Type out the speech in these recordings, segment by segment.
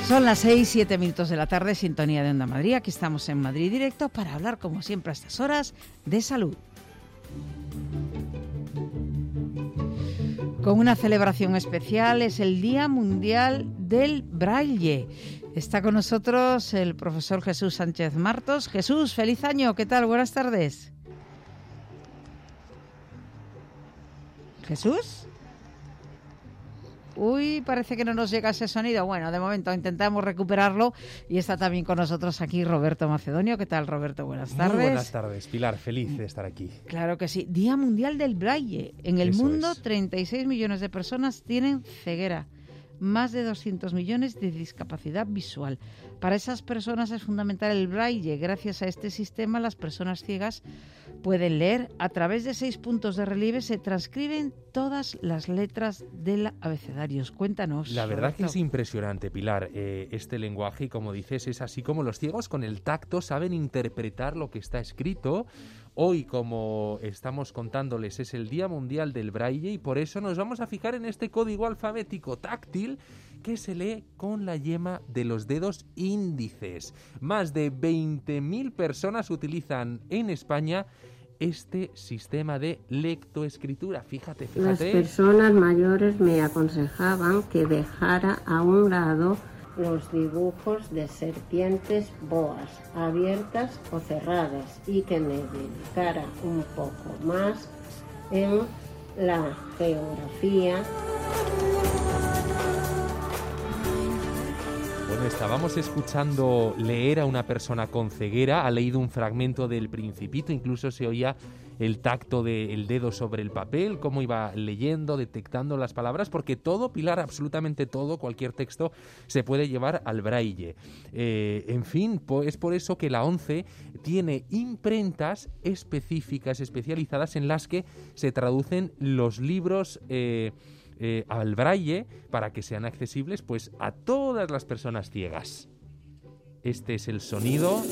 Son las 6:07 de la tarde, sintonía de Onda Madrid. Aquí estamos en Madrid Directo para hablar, como siempre a estas horas, de salud. Con una celebración especial, es el Día Mundial del Braille. Está con nosotros el profesor Jesús Sánchez Martos. Jesús, feliz año, ¿qué tal? Buenas tardes. ¿Jesús? Uy, parece que no nos llega ese sonido. Bueno, de momento intentamos recuperarlo y está también con nosotros aquí Roberto Macedonio. ¿Qué tal, Roberto? Buenas tardes. Muy buenas tardes, Pilar. Feliz de estar aquí. Claro que sí. Día Mundial del Braille. En el mundo, 36 millones de personas tienen ceguera. Más de 200 millones de discapacidad visual. Para esas personas es fundamental el braille. Gracias a este sistema, las personas ciegas pueden leer. A través de 6 puntos de relieve se transcriben todas las letras del abecedario. Cuéntanos. La verdad que es impresionante, Pilar. Este lenguaje, y como dices, es así como los ciegos con el tacto saben interpretar lo que está escrito. Hoy, como estamos contándoles, es el Día Mundial del Braille y por eso nos vamos a fijar en este código alfabético táctil que se lee con la yema de los dedos índices. Más de 20.000 personas utilizan en España este sistema de lectoescritura. Fíjate. Las personas mayores me aconsejaban que dejara a un lado los dibujos de serpientes boas, abiertas o cerradas, y que me dedicara un poco más en la geografía. Bueno, estábamos escuchando leer a una persona con ceguera, ha leído un fragmento del Principito, incluso se oía el tacto del dedo sobre el papel, cómo iba leyendo, detectando las palabras, porque todo, Pilar, absolutamente todo, cualquier texto se puede llevar al braille. En fin, es por eso que la ONCE tiene imprentas específicas, especializadas, en las que se traducen los libros al braille para que sean accesibles pues a todas las personas ciegas. Este es el sonido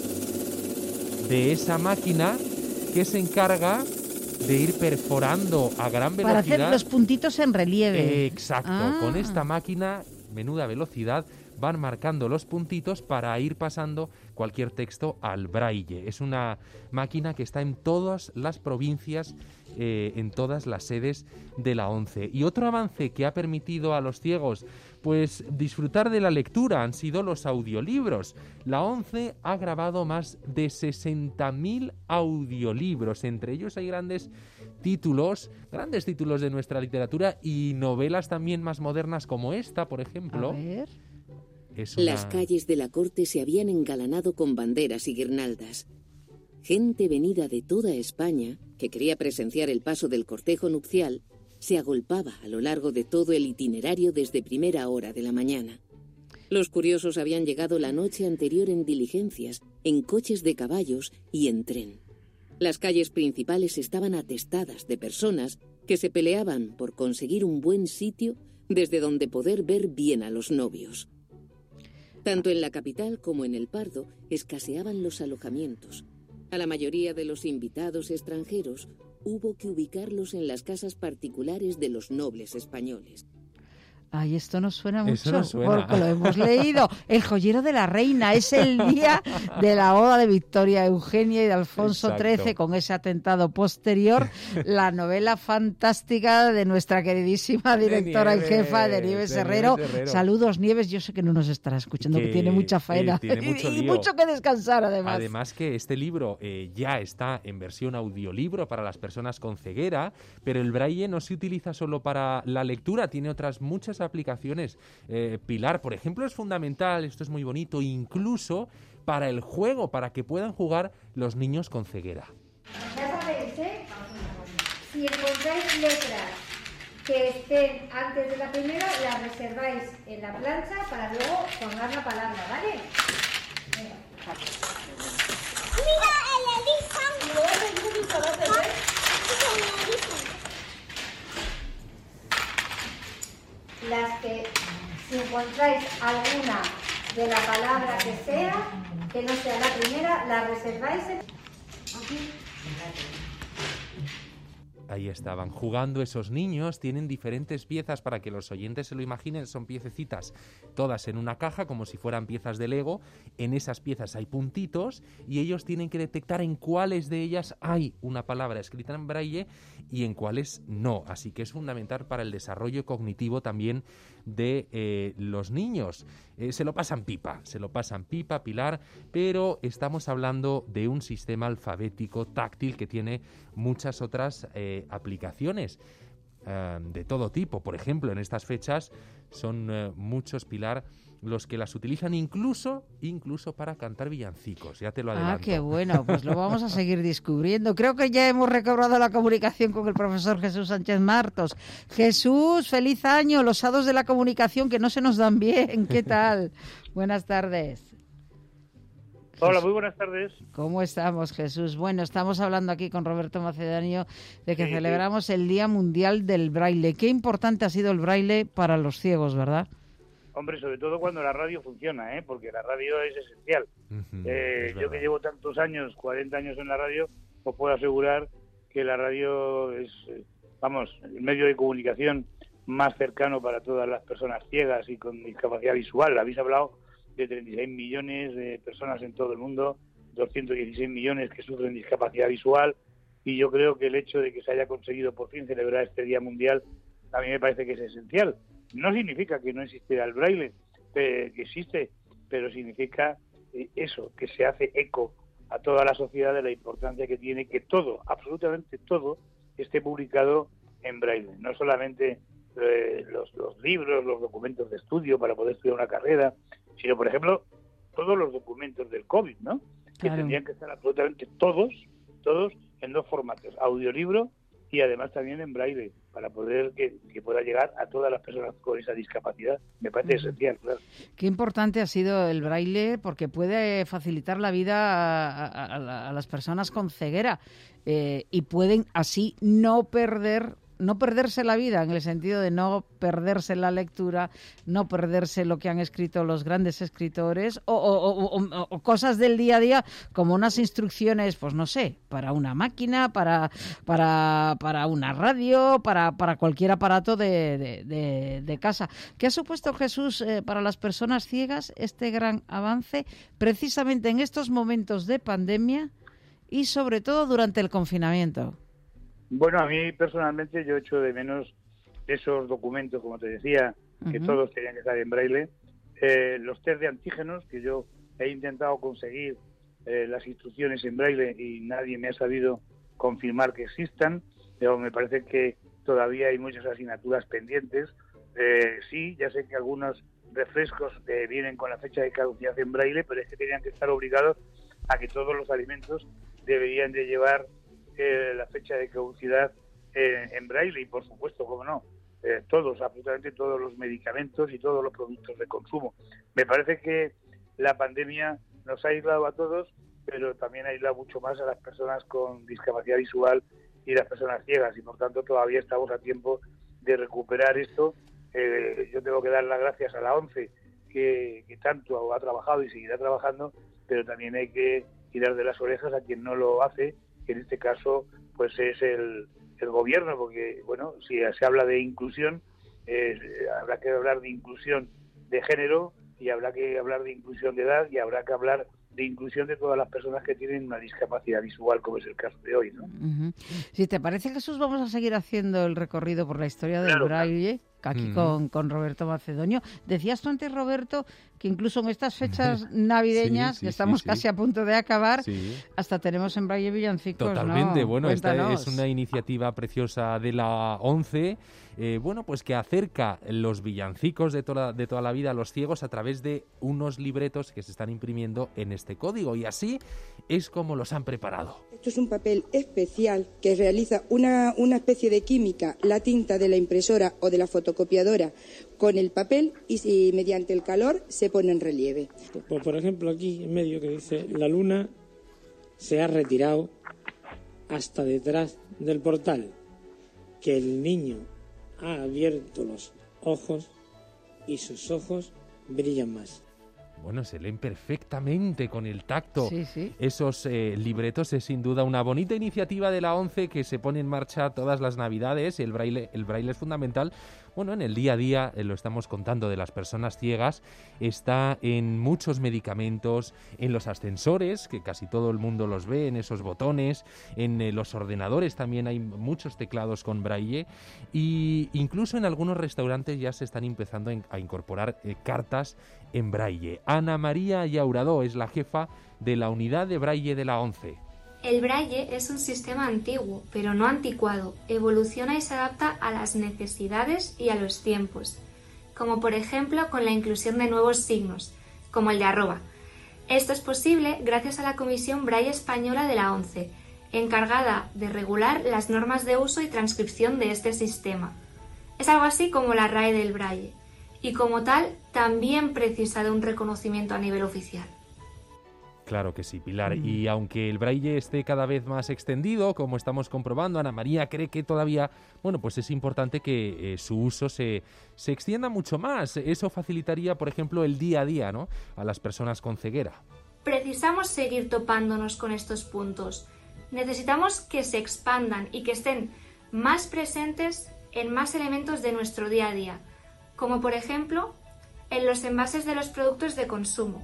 de esa máquina que se encarga de ir perforando a gran velocidad. Para hacer los puntitos en relieve. Exacto. Con esta máquina, menuda velocidad, van marcando los puntitos para ir pasando cualquier texto al braille. Es una máquina que está en todas las provincias, en todas las sedes de la ONCE. Y otro avance que ha permitido a los ciegos pues disfrutar de la lectura han sido los audiolibros. La ONCE ha grabado más de 60.000 audiolibros. Entre ellos hay grandes títulos de nuestra literatura y novelas también más modernas como esta, por ejemplo. A ver. Las calles de la corte se habían engalanado con banderas y guirnaldas. Gente venida de toda España, que quería presenciar el paso del cortejo nupcial, se agolpaba a lo largo de todo el itinerario desde primera hora de la mañana. Los curiosos habían llegado la noche anterior en diligencias, en coches de caballos y en tren. Las calles principales estaban atestadas de personas que se peleaban por conseguir un buen sitio desde donde poder ver bien a los novios. Tanto en la capital como en el Pardo escaseaban los alojamientos. A la mayoría de los invitados extranjeros hubo que ubicarlos en las casas particulares de los nobles españoles. Ay, esto nos suena mucho, Eso nos suena. Porque lo hemos leído. El joyero de la reina, es el día de la boda de Victoria Eugenia y de Alfonso XIII, con ese atentado posterior, la novela fantástica de nuestra queridísima directora en jefa, de Nieves Herrero. Saludos, Nieves, yo sé que no nos estará escuchando, que tiene mucha faena y mucho que descansar, además. Además que este libro ya está en versión audiolibro para las personas con ceguera, pero el braille no se utiliza solo para la lectura, tiene otras muchas aplicaciones. Pilar, por ejemplo, es fundamental, esto es muy bonito, incluso para el juego, para que puedan jugar los niños con ceguera. Ya sabéis, si encontráis letras que estén antes de la primera, las reserváis en la plancha para luego formar la palabra, ¿vale? Venga. ¡Mira el elefante! Las que, si encontráis alguna de la palabra que no sea la primera, la reserváis aquí. ahí estaban, jugando esos niños. Tienen diferentes piezas para que los oyentes se lo imaginen. Son piececitas todas en una caja, como si fueran piezas de Lego. En esas piezas hay puntitos y ellos tienen que detectar en cuáles de ellas hay una palabra escrita en braille y en cuáles no. Así que es fundamental para el desarrollo cognitivo también de los niños. Se lo pasan pipa, Pilar, pero estamos hablando de un sistema alfabético táctil que tiene muchas otras aplicaciones de todo tipo. Por ejemplo, en estas fechas son muchos, Pilar, los que las utilizan incluso para cantar villancicos, ya te lo adelanto. Ah, qué bueno, pues lo vamos a seguir descubriendo. Creo que ya hemos recobrado la comunicación con el profesor Jesús Sánchez Martos. Jesús, feliz año, los hados de la comunicación que no se nos dan bien, ¿qué tal? Buenas tardes. Hola, muy buenas tardes. ¿Cómo estamos, Jesús? Bueno, estamos hablando aquí con Roberto Macedonio de que celebramos el Día Mundial del Braille. Qué importante ha sido el braille para los ciegos, ¿verdad? Hombre, sobre todo cuando la radio funciona, porque la radio es esencial. Yo que llevo tantos años, 40 años en la radio, os puedo asegurar que la radio es, el medio de comunicación más cercano para todas las personas ciegas y con discapacidad visual. Habéis hablado de 36 millones de personas en todo el mundo, 216 millones que sufren discapacidad visual, y yo creo que el hecho de que se haya conseguido por fin celebrar este Día Mundial a mí me parece que es esencial. No significa que no existe el braille, que existe, pero significa eso, que se hace eco a toda la sociedad de la importancia que tiene que todo, absolutamente todo, esté publicado en braille. No solamente los libros, los documentos de estudio para poder estudiar una carrera, sino, por ejemplo, todos los documentos del COVID, ¿no? Que tendrían que estar absolutamente todos en dos formatos, audiolibro y además también en braille, para poder que pueda llegar a todas las personas con esa discapacidad. Me parece esencial, claro. Qué importante ha sido el braille, porque puede facilitar la vida a las personas con ceguera y pueden así no perderse la vida, en el sentido de no perderse la lectura, no perderse lo que han escrito los grandes escritores o cosas del día a día, como unas instrucciones, pues no sé, para una máquina, para una radio, para cualquier aparato de casa. ¿Qué ha supuesto, Jesús, para las personas ciegas este gran avance precisamente en estos momentos de pandemia y sobre todo durante el confinamiento? Bueno, a mí personalmente yo echo de menos esos documentos, como te decía, que todos tenían que estar en braille. Los test de antígenos, que yo he intentado conseguir las instrucciones en braille y nadie me ha sabido confirmar que existan, pero me parece que todavía hay muchas asignaturas pendientes. Sí, ya sé que algunos refrescos vienen con la fecha de caducidad en braille, pero es que tenían que estar obligados a que todos los alimentos deberían de llevar la fecha de caducidad en braille, y por supuesto, cómo no, absolutamente todos los medicamentos y todos los productos de consumo. Me parece que la pandemia nos ha aislado a todos, pero también ha aislado mucho más a las personas con discapacidad visual y las personas ciegas, y por tanto todavía estamos a tiempo de recuperar esto. Yo tengo que dar las gracias a la ONCE, que tanto ha trabajado y seguirá trabajando, pero también hay que tirar de las orejas a quien no lo hace, que en este caso pues es el gobierno, porque bueno, si se habla de inclusión, habrá que hablar de inclusión de género, y habrá que hablar de inclusión de edad, y habrá que hablar de inclusión de todas las personas que tienen una discapacidad visual, como es el caso de hoy, ¿no? Si te parece, Jesús, vamos a seguir haciendo el recorrido por la historia del braille, aquí con Roberto Macedonio. Decías tú antes, Roberto, que incluso en estas fechas navideñas, que estamos casi a punto de acabar, hasta tenemos en braille villancicos. Totalmente, ¿no? Bueno, Cuéntanos. Esta es una iniciativa preciosa de la ONCE, pues que acerca los villancicos de toda la vida a los ciegos a través de unos libretos que se están imprimiendo en este código, y así es como los han preparado. Esto es un papel especial que realiza una especie de química, la tinta de la impresora o de la fotocopiadora con el papel, y mediante el calor se pone en relieve. Pues por ejemplo aquí en medio que dice: la luna se ha retirado hasta detrás del portal, que el niño ha abierto los ojos y sus ojos brillan más. Bueno, se leen perfectamente con el tacto. Sí, sí. Esos libretos. Es sin duda una bonita iniciativa de la ONCE que se pone en marcha todas las Navidades. El braille es fundamental. Bueno, en el día a día, lo estamos contando, de las personas ciegas, está en muchos medicamentos, en los ascensores, que casi todo el mundo los ve, en esos botones, en los ordenadores también hay muchos teclados con braille, y incluso en algunos restaurantes ya se están empezando a incorporar cartas en braille. Ana María Llauradó es la jefa de la unidad de braille de la ONCE. El braille es un sistema antiguo, pero no anticuado. Evoluciona y se adapta a las necesidades y a los tiempos, como por ejemplo con la inclusión de nuevos signos, como el de @. Esto es posible gracias a la Comisión Braille Española de la ONCE, encargada de regular las normas de uso y transcripción de este sistema. Es algo así como la RAE del braille, y como tal también precisa de un reconocimiento a nivel oficial. Claro que sí, Pilar. Y aunque el braille esté cada vez más extendido, como estamos comprobando, Ana María cree que todavía, bueno, pues es importante que su uso se extienda mucho más. Eso facilitaría, por ejemplo, el día a día, ¿no?, a las personas con ceguera. Precisamos seguir topándonos con estos puntos. Necesitamos que se expandan y que estén más presentes en más elementos de nuestro día a día, como por ejemplo en los envases de los productos de consumo.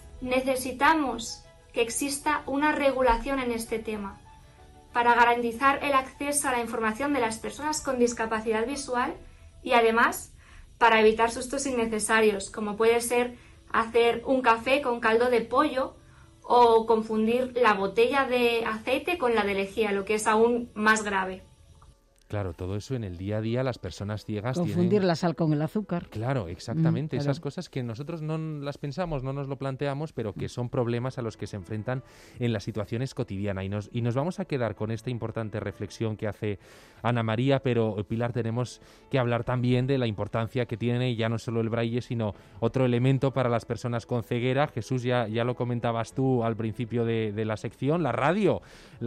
Necesitamos que exista una regulación en este tema para garantizar el acceso a la información de las personas con discapacidad visual y además para evitar sustos innecesarios, como puede ser hacer un café con caldo de pollo o confundir la botella de aceite con la de lejía, lo que es aún más grave. Claro, todo eso en el día a día las personas ciegas Confundir la sal con el azúcar. Claro, exactamente. Claro. Esas cosas que nosotros no las pensamos, no nos lo planteamos, pero que son problemas a los que se enfrentan en las situaciones cotidianas. Y nos vamos a quedar con esta importante reflexión que hace Ana María, pero Pilar, tenemos que hablar también de la importancia que tiene ya no solo el braille, sino otro elemento para las personas con ceguera. Jesús, ya lo comentabas tú al principio de la sección, la radio,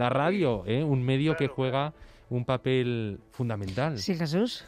un medio que juega un papel fundamental. Sí, Jesús.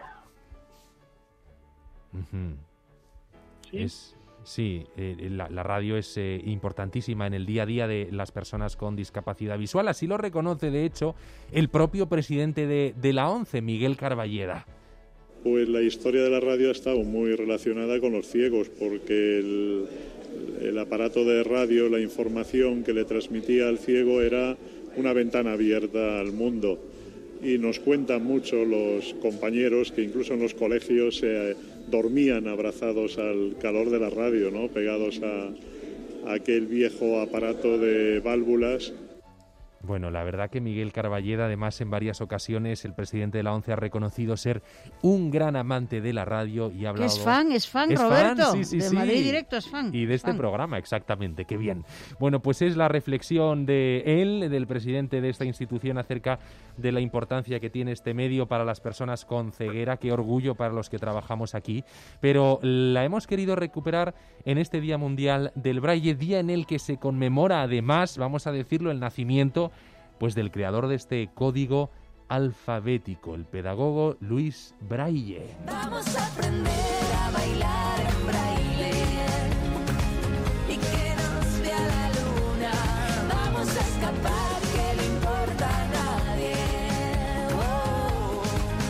Sí, la radio es importantísima en el día a día de las personas con discapacidad visual. Así lo reconoce, de hecho, el propio presidente de la ONCE, Miguel Carballeda. Pues la historia de la radio ha estado muy relacionada con los ciegos, porque el aparato de radio, la información que le transmitía al ciego era una ventana abierta al mundo. Y nos cuentan mucho los compañeros que incluso en los colegios se dormían abrazados al calor de la radio, ¿no?, pegados a aquel viejo aparato de válvulas. Bueno, la verdad que Miguel Carballeda, además, en varias ocasiones, el presidente de la ONCE ha reconocido ser un gran amante de la radio y ha hablado... Es fan, Roberto. Sí. De Madrid Directo es fan. Y de este programa, exactamente, qué bien. Bueno, pues es la reflexión de él, del presidente de esta institución, acerca de la importancia que tiene este medio para las personas con ceguera. Qué orgullo para los que trabajamos aquí. Pero la hemos querido recuperar en este Día Mundial del Braille, día en el que se conmemora, además, vamos a decirlo, el nacimiento pues del creador de este código alfabético, el pedagogo Luis Braille. Vamos a aprender a bailar en braille y que nos vea la luna. Vamos a escapar, que no importa a nadie. Oh.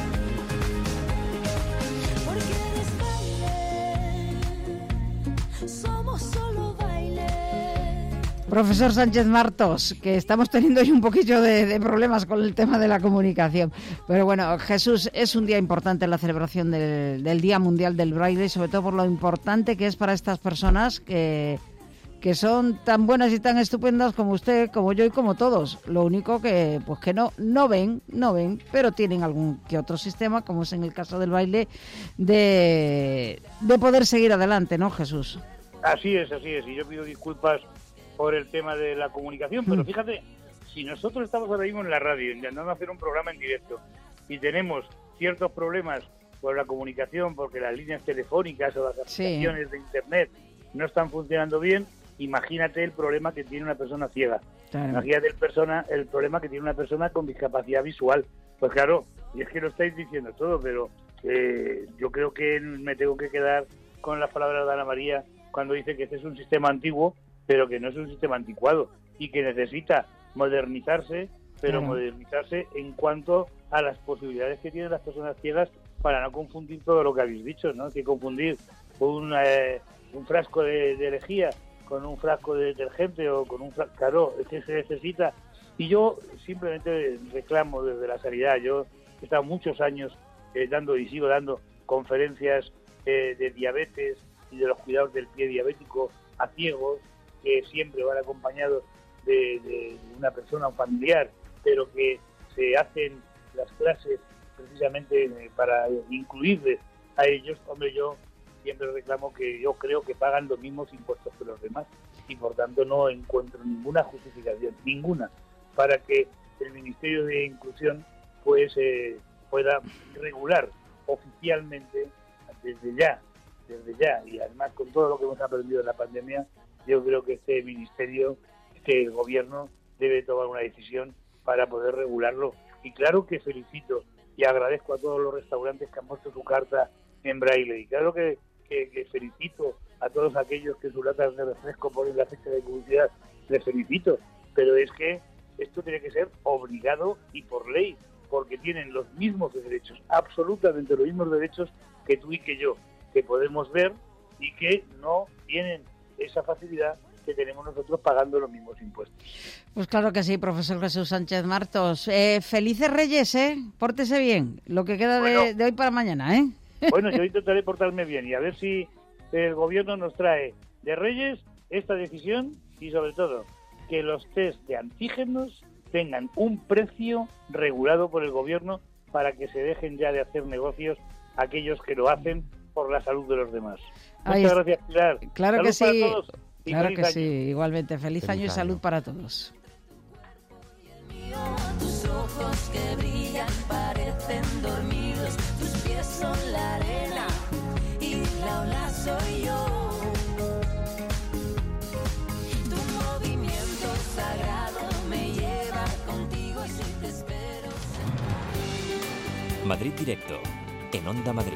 Porque eres baile, somos solo baile. Profesor Sánchez Martos, que estamos teniendo hoy un poquillo de problemas con el tema de la comunicación. Pero bueno, Jesús, es un día importante la celebración del Día Mundial del Braille, sobre todo por lo importante que es para estas personas que son tan buenas y tan estupendas como usted, como yo y como todos. Lo único que pues que no ven, pero tienen algún que otro sistema, como es en el caso del braille, de poder seguir adelante, ¿no, Jesús? Así es. Y yo pido disculpas por el tema de la comunicación, pero fíjate, si nosotros estamos ahora mismo en la radio intentando hacer un programa en directo y tenemos ciertos problemas por la comunicación porque las líneas telefónicas o las aplicaciones de internet no están funcionando bien, imagínate el problema que tiene una persona ciega. Claro. Imagínate el problema que tiene una persona con discapacidad visual. Pues claro, y es que lo estáis diciendo todo, pero yo creo que me tengo que quedar con las palabras de Ana María, cuando dice que este es un sistema antiguo, pero que no es un sistema anticuado y que necesita modernizarse, pero modernizarse en cuanto a las posibilidades que tienen las personas ciegas para no confundir todo lo que habéis dicho, ¿no? Que confundir un frasco de lejía con un frasco de detergente o con un frasco, claro, es que se necesita. Y yo simplemente reclamo desde la sanidad. Yo he estado muchos años dando y sigo dando conferencias de diabetes y de los cuidados del pie diabético a ciegos, que siempre van acompañados de una persona, un familiar, pero que se hacen las clases precisamente para incluirles a ellos. Hombre, yo siempre reclamo que yo creo que pagan los mismos impuestos que los demás y por tanto no encuentro ninguna justificación, ninguna, para que el Ministerio de Inclusión pues pueda regular oficialmente desde ya, y además con todo lo que hemos aprendido en la pandemia. Yo creo que este ministerio, el gobierno debe tomar una decisión para poder regularlo. Y claro que felicito y agradezco a todos los restaurantes que han puesto su carta en braille, y claro que felicito a todos aquellos que sus latas de refresco ponen la fecha de publicidad, les felicito, pero es que esto tiene que ser obligado y por ley, porque tienen los mismos derechos, absolutamente los mismos derechos que tú y que yo, que podemos ver y que no tienen esa facilidad que tenemos nosotros pagando los mismos impuestos. Pues claro que sí, profesor Jesús Sánchez Martos. Felices Reyes, pórtese bien, lo que queda de hoy para mañana, ¿eh? Bueno, yo intentaré portarme bien y a ver si el gobierno nos trae de Reyes esta decisión y sobre todo que los test de antígenos tengan un precio regulado por el gobierno para que se dejen ya de hacer negocios aquellos que lo hacen por la salud de los demás. Muchas gracias, Pilar. Claro salud que sí. Para todos y claro feliz que año. sí, igualmente. Feliz año y salud para todos. Tus ojos que brillan parecen dormidos, tus pies son la arena y la ola soy yo. Tu movimiento sagrado me lleva contigo y si te espero. Madrid Directo, en Onda Madrid.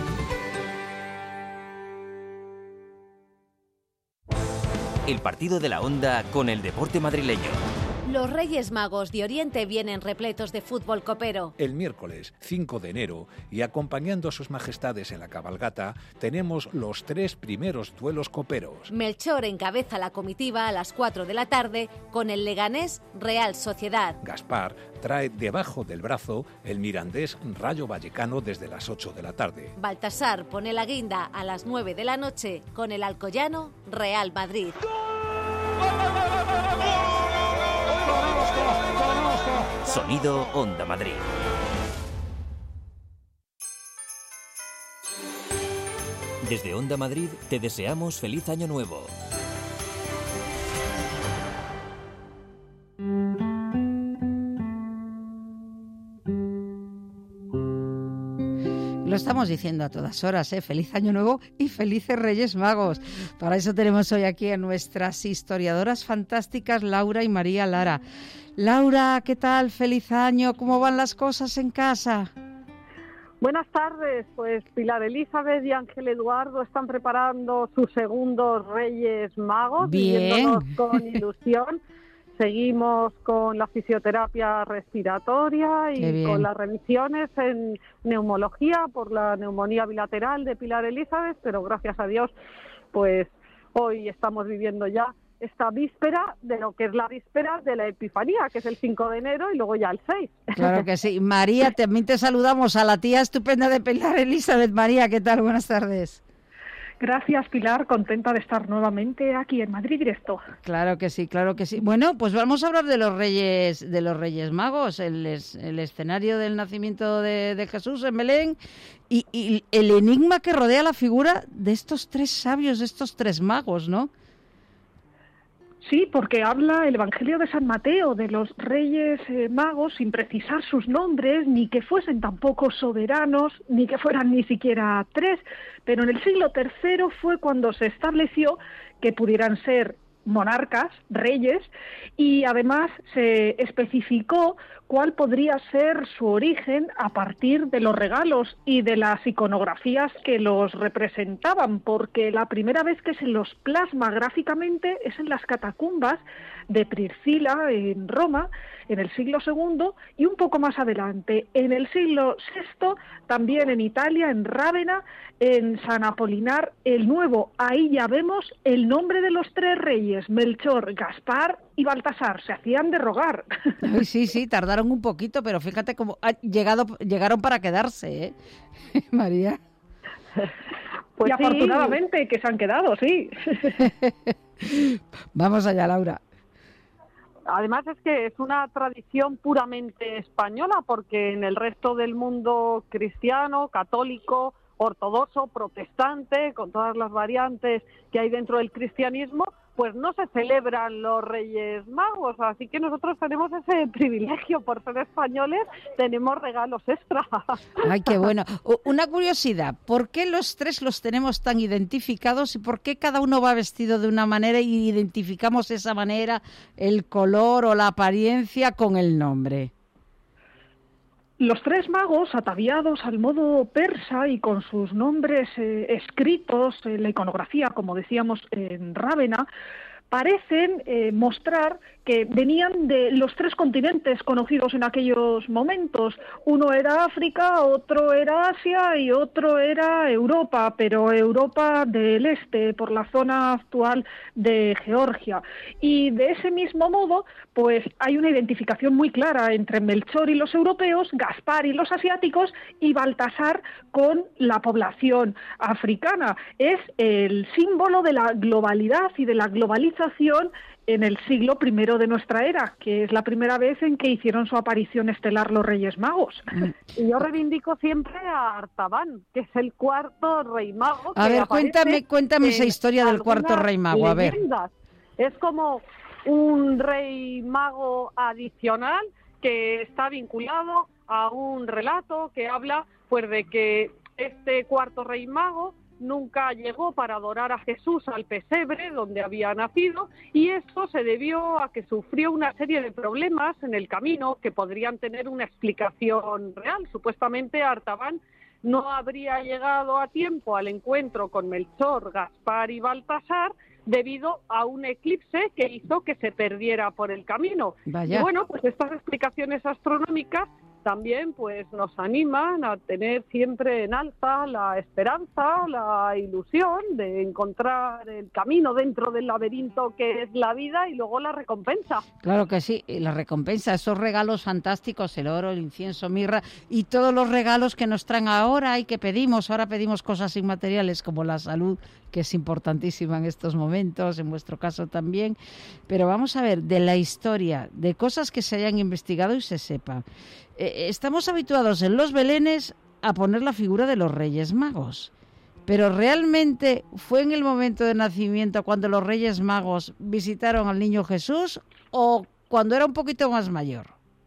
El partido de la Onda con el deporte madrileño. Los Reyes Magos de Oriente vienen repletos de fútbol copero. El miércoles 5 de enero, y acompañando a sus majestades en la cabalgata, tenemos los 3 primeros duelos coperos. Melchor encabeza la comitiva a las 4 de la tarde con el Leganés Real Sociedad. Gaspar trae debajo del brazo el Mirandés Rayo Vallecano desde las 8 de la tarde. Baltasar pone la guinda a las 9 de la noche con el Alcoyano Real Madrid. Sonido Onda Madrid. Desde Onda Madrid te deseamos feliz año nuevo. Lo estamos diciendo a todas horas, feliz año nuevo y felices Reyes Magos. Para eso tenemos hoy aquí a nuestras historiadoras fantásticas Laura y María Lara. Laura, ¿qué tal? Feliz año, ¿cómo van las cosas en casa? Buenas tardes, pues Pilar Elizabeth y Ángel Eduardo están preparando sus segundos Reyes Magos, viéndonos con ilusión. Seguimos con la fisioterapia respiratoria y con las revisiones en neumología por la neumonía bilateral de Pilar Elizabeth, pero gracias a Dios, pues hoy estamos viviendo ya esta víspera de lo que es la víspera de la Epifanía, que es el 5 de enero y luego ya el 6. Claro que sí. María, también te saludamos a la tía estupenda de Pilar Elizabeth. María, ¿qué tal? Buenas tardes. Gracias, Pilar, contenta de estar nuevamente aquí en Madrid Directo. Claro que sí, claro que sí. Bueno, pues vamos a hablar de los Reyes Magos, el escenario del nacimiento de Jesús en Belén y el enigma que rodea la figura de estos 3 sabios, de estos 3 magos, ¿no? Sí, porque habla el Evangelio de San Mateo de los Reyes Magos sin precisar sus nombres, ni que fuesen tampoco soberanos, ni que fueran ni siquiera 3, pero en el siglo III fue cuando se estableció que pudieran ser monarcas, reyes, y además se especificó cuál podría ser su origen a partir de los regalos y de las iconografías que los representaban, porque la primera vez que se los plasma gráficamente es en las catacumbas de Priscila en Roma, en el siglo II, y un poco más adelante, en el siglo VI, también en Italia, en Rávena, en San Apolinar el Nuevo. Ahí ya vemos el nombre de los tres reyes, Melchor, Gaspar y Baltasar. Se hacían de rogar. Ay, sí, tardaron un poquito, pero fíjate cómo llegaron para quedarse, ¿eh? María. Pues y afortunadamente que se han quedado, sí. Vamos allá, Laura. Además es que es una tradición puramente española, porque en el resto del mundo cristiano, católico, ortodoxo, protestante, con todas las variantes que hay dentro del cristianismo, pues no se celebran los Reyes Magos, así que nosotros tenemos ese privilegio, por ser españoles, tenemos regalos extra. Ay, qué bueno. Una curiosidad, ¿por qué los tres los tenemos tan identificados y por qué cada uno va vestido de una manera y identificamos esa manera, el color o la apariencia con el nombre? Los tres magos, ataviados al modo persa y con sus nombres escritos en la iconografía, como decíamos, en Rávena, parecen mostrar que venían de los tres continentes conocidos en aquellos momentos. Uno era África, otro era Asia y otro era Europa, pero Europa del Este, por la zona actual de Georgia. Y de ese mismo modo, pues hay una identificación muy clara entre Melchor y los europeos, Gaspar y los asiáticos y Baltasar con la población africana. Es el símbolo de la globalidad y de la globalización en el siglo I de nuestra era, que es la primera vez en que hicieron su aparición estelar los Reyes Magos. Y yo reivindico siempre a Artaban, que es el cuarto rey mago. A ver, cuéntame esa historia del cuarto rey mago, a ver. Es como un rey mago adicional que está vinculado a un relato que habla pues de que este cuarto rey mago nunca llegó para adorar a Jesús al pesebre donde había nacido, y esto se debió a que sufrió una serie de problemas en el camino que podrían tener una explicación real. Supuestamente Artaban no habría llegado a tiempo al encuentro con Melchor, Gaspar y Baltasar debido a un eclipse que hizo que se perdiera por el camino. Vaya. Y bueno, pues estas explicaciones astronómicas también pues nos animan a tener siempre en alza la esperanza, la ilusión de encontrar el camino dentro del laberinto que es la vida y luego la recompensa. Claro que sí, la recompensa, esos regalos fantásticos, el oro, el incienso, mirra y todos los regalos que nos traen ahora y que pedimos. Ahora pedimos cosas inmateriales como la salud, que es importantísima en estos momentos, en vuestro caso también. Pero vamos a ver, de la historia, de cosas que se hayan investigado y se sepa. Estamos habituados en los belenes a poner la figura de los Reyes Magos, pero ¿realmente fue en el momento de nacimiento cuando los Reyes Magos visitaron al niño Jesús o cuando era un poquito más mayor?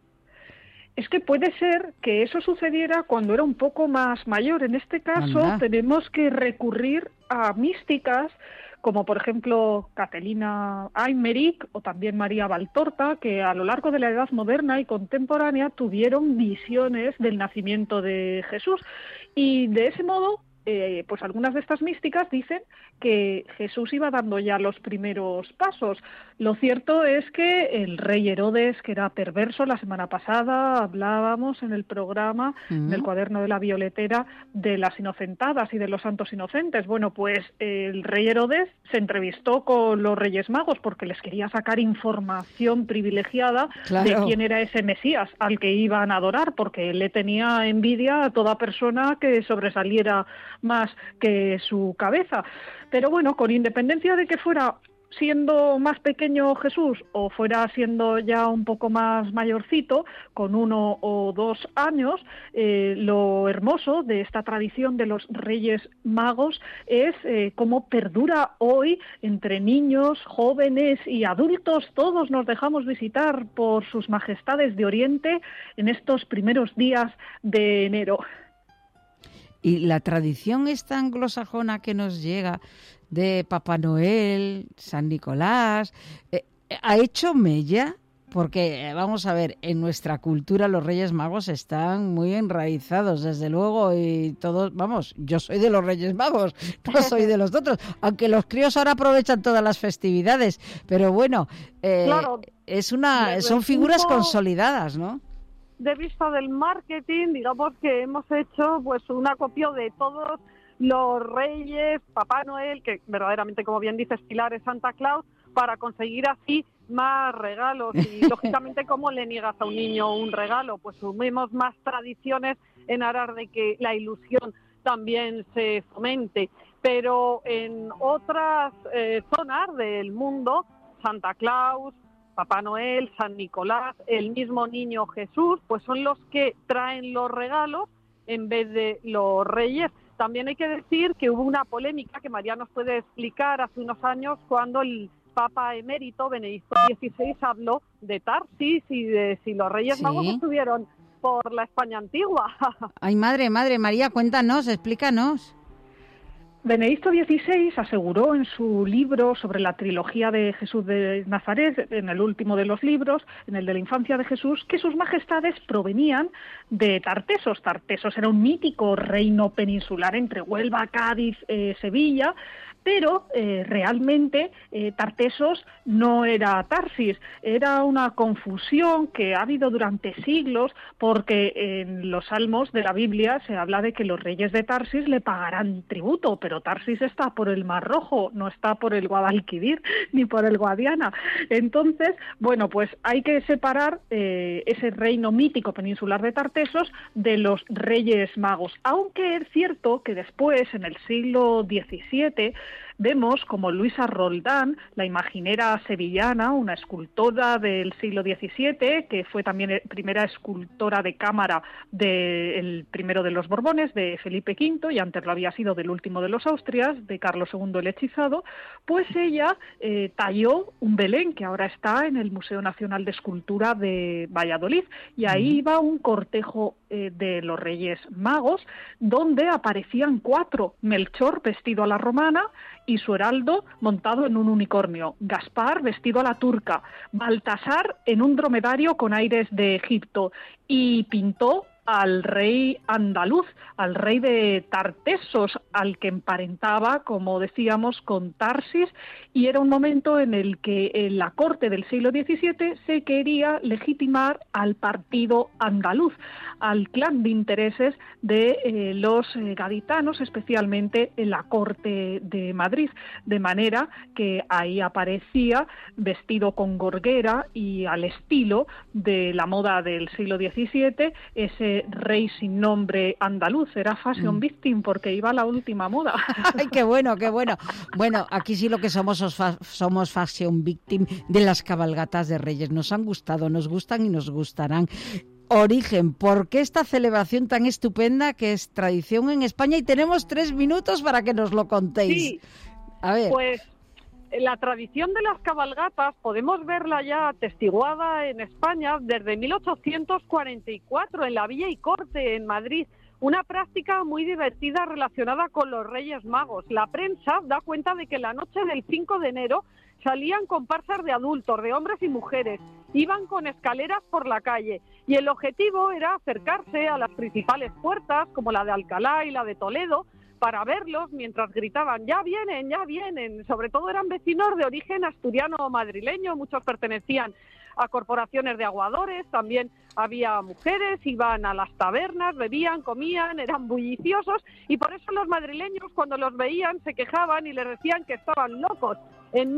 Es que puede ser que eso sucediera cuando era un poco más mayor. En este caso tenemos que recurrir a místicas como por ejemplo Catalina Aymerich o también María Valtorta, que a lo largo de la Edad Moderna y contemporánea tuvieron visiones del nacimiento de Jesús. Y de ese modo, pues algunas de estas místicas dicen que Jesús iba dando ya los primeros pasos. Lo cierto es que el rey Herodes, que era perverso, la semana pasada hablábamos en el programa, en el cuaderno de la Violetera, de las inocentadas y de los santos inocentes. Bueno, pues el rey Herodes se entrevistó con los Reyes Magos porque les quería sacar información privilegiada de quién era ese Mesías al que iban a adorar, porque él le tenía envidia a toda persona que sobresaliera más que su cabeza. Pero bueno, con independencia de que fuera siendo más pequeño Jesús o fuera siendo ya un poco más mayorcito, con 1 o 2 años, lo hermoso de esta tradición de los Reyes Magos es cómo perdura hoy entre niños, jóvenes y adultos. Todos nos dejamos visitar por sus majestades de Oriente en estos primeros días de enero. Y la tradición esta anglosajona que nos llega de Papá Noel, San Nicolás, ¿ha hecho mella Porque, vamos a ver, en nuestra cultura los Reyes Magos están muy enraizados, desde luego, y todos, vamos, yo soy de los Reyes Magos, no soy de los otros, aunque los críos ahora aprovechan todas las festividades, pero bueno, claro, son figuras consolidadas, ¿no? De vista del marketing, digamos que hemos hecho pues un acopio de todos los reyes, Papá Noel, que verdaderamente, como bien dices, Pilar, es Santa Claus, para conseguir así más regalos. Y lógicamente, ¿cómo le niegas a un niño un regalo? Pues sumemos más tradiciones en aras de que la ilusión también se fomente. Pero en otras zonas del mundo, Santa Claus, Papá Noel, San Nicolás, el mismo niño Jesús, pues son los que traen los regalos en vez de los reyes. También hay que decir que hubo una polémica que María nos puede explicar hace unos años cuando el Papa emérito Benedicto XVI habló de Tarsis y de si los Reyes Magos estuvieron por la España antigua. Ay, madre, María, cuéntanos, explícanos. Benedicto XVI aseguró en su libro sobre la trilogía de Jesús de Nazaret, en el último de los libros, en el de la infancia de Jesús, que sus majestades provenían de Tartesos. Tartesos era un mítico reino peninsular entre Huelva, Cádiz, Sevilla, pero realmente Tartesos no era Tarsis, era una confusión que ha habido durante siglos, porque en los salmos de la Biblia se habla de que los reyes de Tarsis le pagarán tributo, pero Tarsis está por el Mar Rojo, no está por el Guadalquivir ni por el Guadiana. Entonces, bueno, pues hay que separar ese reino mítico peninsular de Tartesos de los Reyes Magos, aunque es cierto que después, en el siglo XVII, vemos como Luisa Roldán, la imaginera sevillana, una escultora del siglo XVII, que fue también primera escultora de cámara del primero de los Borbones, de Felipe V, y antes lo había sido del último de los Austrias, de Carlos II el Hechizado, pues ella talló un Belén que ahora está en el Museo Nacional de Escultura de Valladolid, y ahí iba un cortejo de los Reyes Magos, donde aparecían 4, Melchor vestido a la romana y su heraldo montado en un unicornio, Gaspar vestido a la turca, Baltasar en un dromedario con aires de Egipto, y pintó al rey andaluz, al rey de Tartesos, al que emparentaba, como decíamos, con Tarsis, y era un momento en el que en la corte del siglo XVII se quería legitimar al partido andaluz, al clan de intereses de los gaditanos, especialmente en la corte de Madrid, de manera que ahí aparecía vestido con gorguera y al estilo de la moda del siglo XVII, ese rey sin nombre andaluz. Era fashion victim porque iba a la última moda. ¡Ay, qué bueno, qué bueno! Bueno, aquí sí lo que somos fashion victim de las cabalgatas de Reyes. Nos han gustado, nos gustan y nos gustarán. Origen, ¿por qué esta celebración tan estupenda que es tradición en España? Y tenemos 3 minutos para que nos lo contéis. Sí, a ver. Pues la tradición de las cabalgatas podemos verla ya atestiguada en España desde 1844 en la Villa y Corte en Madrid. Una práctica muy divertida relacionada con los Reyes Magos. La prensa da cuenta de que la noche del 5 de enero salían comparsas de adultos, de hombres y mujeres, iban con escaleras por la calle y el objetivo era acercarse a las principales puertas, como la de Alcalá y la de Toledo, para verlos mientras gritaban ¡ya vienen, ya vienen! Sobre todo eran vecinos de origen asturiano o madrileño, muchos pertenecían a corporaciones de aguadores, también había mujeres, iban a las tabernas, bebían, comían, eran bulliciosos y por eso los madrileños cuando los veían se quejaban y les decían que estaban locos. En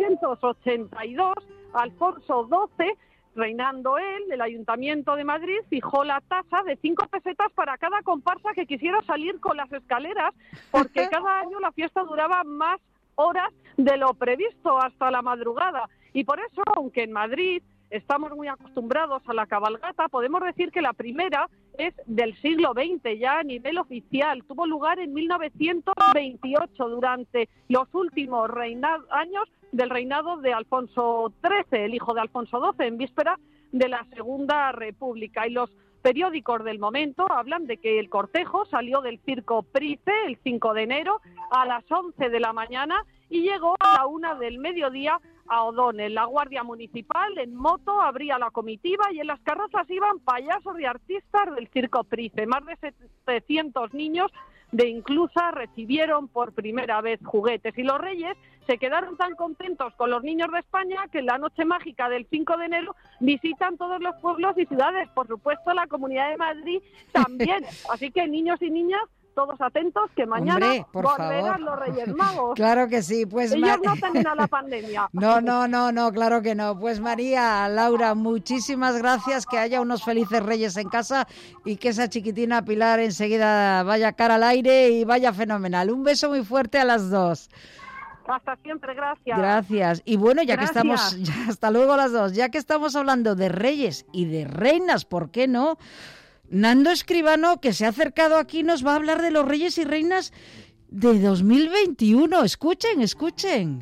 1882, Alfonso XII, reinando él, el Ayuntamiento de Madrid fijó la tasa de 5 pesetas para cada comparsa que quisiera salir con las escaleras, porque cada año la fiesta duraba más horas de lo previsto, hasta la madrugada. Y por eso, aunque en Madrid estamos muy acostumbrados a la cabalgata, podemos decir que la primera es del siglo XX, ya a nivel oficial. Tuvo lugar en 1928, durante los últimos años del reinado de Alfonso XIII, el hijo de Alfonso XII, en víspera de la Segunda República. Y los periódicos del momento hablan de que el cortejo salió del Circo Price el 5 de enero a las 11 de la mañana y llegó a la 1 del mediodía a O'Donnell. La Guardia Municipal en moto abría la comitiva y en las carrozas iban payasos y artistas del Circo Price. Más de 700 niños de Inclusa recibieron por primera vez juguetes y los Reyes se quedaron tan contentos con los niños de España que en la noche mágica del 5 de enero visitan todos los pueblos y ciudades, por supuesto la Comunidad de Madrid también. Así que niños y niñas, todos atentos, que mañana volverán los Reyes Magos. Claro que sí. Pues ellos no terminan la pandemia. No, claro que no. Pues María, Laura, muchísimas gracias, que haya unos felices Reyes en casa y que esa chiquitina Pilar enseguida vaya cara al aire y vaya fenomenal. Un beso muy fuerte a las dos. Hasta siempre, gracias. Gracias. Y bueno, ya que estamos, hasta luego las dos, ya que estamos hablando de reyes y de reinas, ¿por qué no? Nando Escribano, que se ha acercado aquí, nos va a hablar de los reyes y reinas de 2021. Escuchen.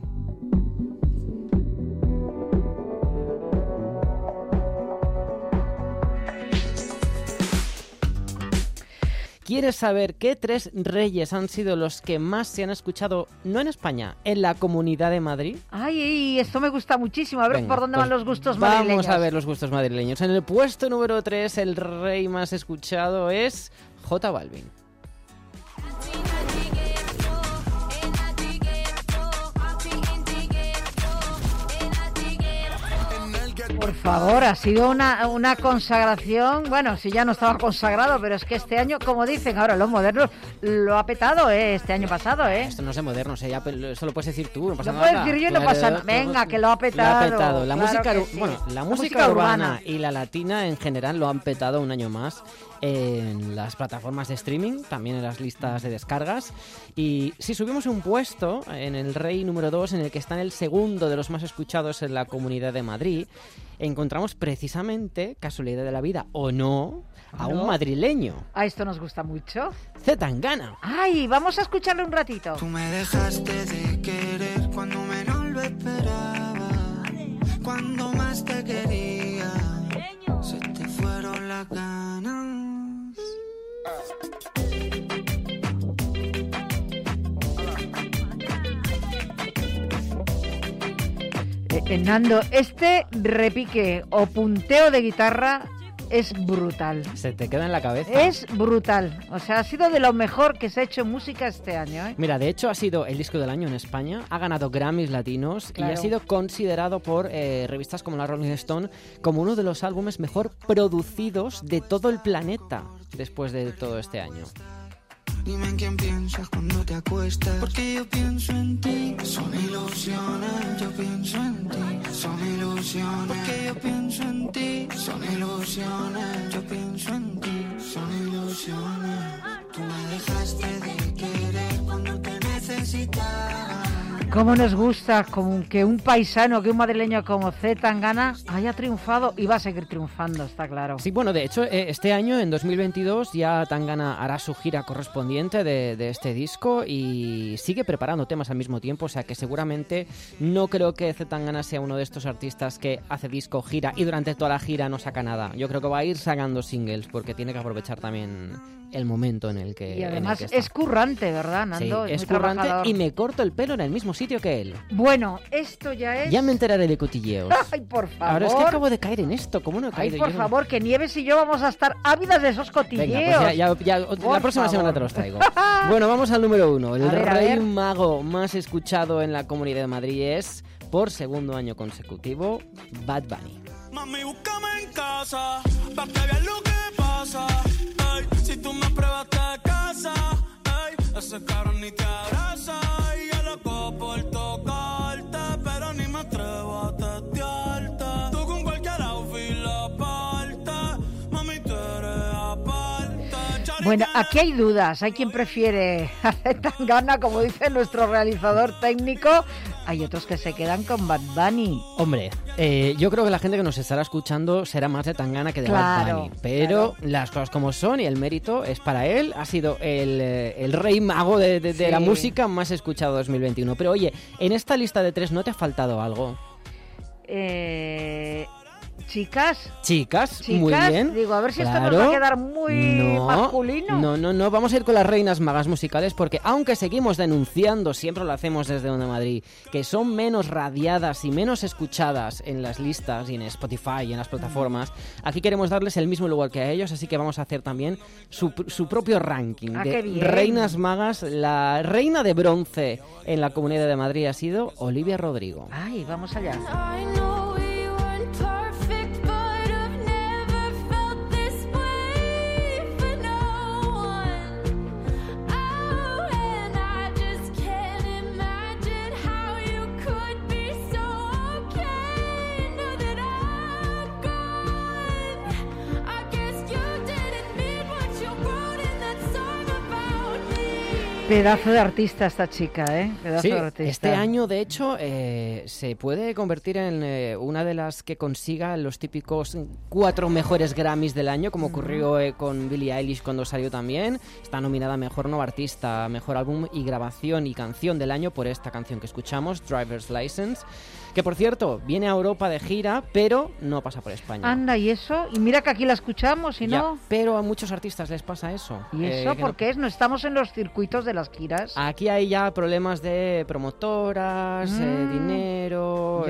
¿Quieres saber qué 3 reyes han sido los que más se han escuchado, no en España, en la Comunidad de Madrid? Ay, esto me gusta muchísimo. A ver, ¿por dónde van los gustos madrileños? Vamos a ver los gustos madrileños. En el puesto número 3, el rey más escuchado es J Balvin. Por favor, ha sido una consagración. Bueno, si ya no estaba consagrado, pero es que este año, como dicen ahora los modernos, lo ha petado, este año pasado, Esto no es de modernos, ya eso lo puedes decir tú, no pasa lo nada. Lo puedo decir yo, no pasa nada. Venga, que lo ha petado. Lo ha petado. La claro música urbana y la latina en general lo han petado un año más en las plataformas de streaming, también en las listas de descargas. Y si subimos un puesto en el Rey número 2, en el que está en el segundo de los más escuchados en la Comunidad de Madrid, encontramos precisamente, casualidad de la vida o no, a un madrileño. A esto nos gusta mucho. C. Tangana. Ay, vamos a escucharle un ratito. Tú me dejaste de querer cuando menos lo esperaba, cuando más te quería, se te fueron las ganas. Nando, este repique o punteo de guitarra es brutal. Se te queda en la cabeza. Es brutal. O sea, ha sido de lo mejor que se ha hecho en música este año, ¿eh? Mira, de hecho ha sido el disco del año en España, ha ganado Grammys latinos, claro, y ha sido considerado por revistas como la Rolling Stone como uno de los álbumes mejor producidos de todo el planeta después de todo este año. Dime en quién piensas cuando te acuestas, porque yo pienso en ti. Son ilusiones, yo pienso en ti. Son ilusiones, porque yo pienso en ti. Son ilusiones, yo pienso en ti. Son ilusiones. Tú me dejaste de querer cuando te necesitaba. Cómo nos gusta que un paisano, que un madrileño como C. Tangana haya triunfado y va a seguir triunfando, está claro. Sí, bueno, de hecho, este año, en 2022, ya Tangana hará su gira correspondiente de este disco y sigue preparando temas al mismo tiempo, o sea que seguramente no creo que C. Tangana sea uno de estos artistas que hace disco, gira y durante toda la gira no saca nada. Yo creo que va a ir sacando singles porque tiene que aprovechar también el momento en el que y además está. Es currante, ¿verdad, Nando? Sí, es currante trabajador. Y me corto el pelo en el mismo sitio que él. Bueno, esto ya es... Ya me enteraré de cotilleos. Ay, por favor. Ahora es que acabo de caer en esto, ¿cómo no he caído? Ay, por favor, que Nieves y yo vamos a estar ávidas de esos cotilleos. Venga, pues ya la próxima semana te los traigo. Bueno, vamos al número 1. El rey mago más escuchado en la Comunidad de Madrid es, por segundo año consecutivo, Bad Bunny. Mami, búscame en casa, pa' que veas lo que pasa. Ay, si tú me pruebas te casa, ay, ese cabrón ni te abraza. Y yo loco por tocarte, pero ni me atrevo a testearte. Tú con cualquier outfit la parte, mami, tú eres aparte. Bueno, aquí hay dudas. Hay quien prefiere hacer Tangana, como dice nuestro realizador técnico. Hay otros que se quedan con Bad Bunny. Hombre, yo creo que la gente que nos estará escuchando será más de Tangana que de Bad Bunny. Pero las cosas como son y el mérito es para él. Ha sido el rey mago de la música más escuchado 2021. Pero oye, en esta lista de 3, ¿no te ha faltado algo? Chicas, muy bien. Digo, a ver si claro. esto nos va a quedar muy masculino. No, vamos a ir con las reinas magas musicales porque aunque seguimos denunciando, siempre lo hacemos desde Onda Madrid, que son menos radiadas y menos escuchadas en las listas y en Spotify y en las plataformas, aquí queremos darles el mismo lugar que a ellos, así que vamos a hacer también su propio ranking de reinas magas. La reina de bronce en la Comunidad de Madrid ha sido Olivia Rodrigo. Ay, vamos allá. Pedazo de artista esta chica, ¿eh? Pedazo de artista. Este año, de hecho, se puede convertir en una de las que consiga los típicos 4 mejores Grammys del año, como ocurrió con Billie Eilish cuando salió también. Está nominada a Mejor Nuevo Artista, Mejor Álbum y Grabación y Canción del año por esta canción que escuchamos, Driver's License, que por cierto, viene a Europa de gira, pero no pasa por España. Anda, ¿y eso? Y mira que aquí la escuchamos, ¿y no? Pero a muchos artistas les pasa eso. ¿Y eso por qué es? No estamos en los circuitos de las giras. Aquí hay ya problemas de promotoras, dinero,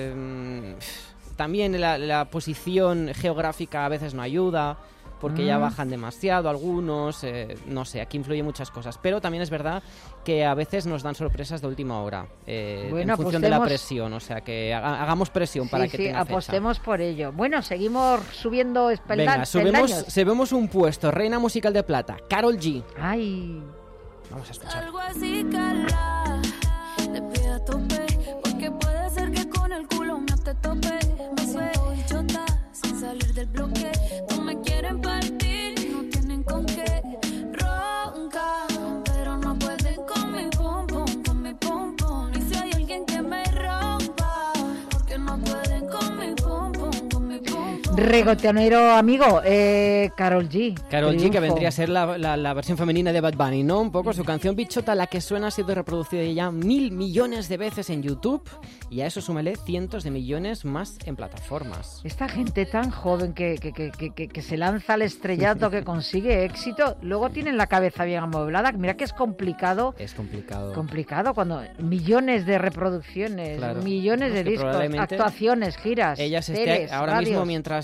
también la posición geográfica a veces no ayuda, porque ya bajan demasiado algunos, no sé, aquí influyen muchas cosas. Pero también es verdad que a veces nos dan sorpresas de última hora, en función de la presión, o sea que hagamos presión para que tenga fecha. Apostemos por ello. Bueno, seguimos subiendo Venga, subimos un puesto. Reina musical de plata, Karol G. Ay... Vamos a escuchar. Algo así, Carla, te pido a tope, porque puede ser que con el culo me te tope. Me siento bichota, sin salir del bloque. No me quieren partir, no tienen con qué roncar, pero no pueden con mi pum pum, con mi pum pum. Y si hay alguien que me rompa, porque no pueden con mi pum pum, con mi pum pum. Regoteonero amigo, Karol G. Karol G, que vendría a ser la versión femenina de Bad Bunny, ¿no? Un poco su canción Bichota, la que suena, ha sido reproducida ya 1.000 millones de veces en YouTube y a eso súmele cientos de millones más en plataformas. Esta gente tan joven que se lanza al estrellato, que consigue éxito, luego tienen la cabeza bien amueblada. Mira que es complicado. Es complicado. Complicado cuando millones de reproducciones, millones de discos, actuaciones, giras, teles, ahora radios. mismo mientras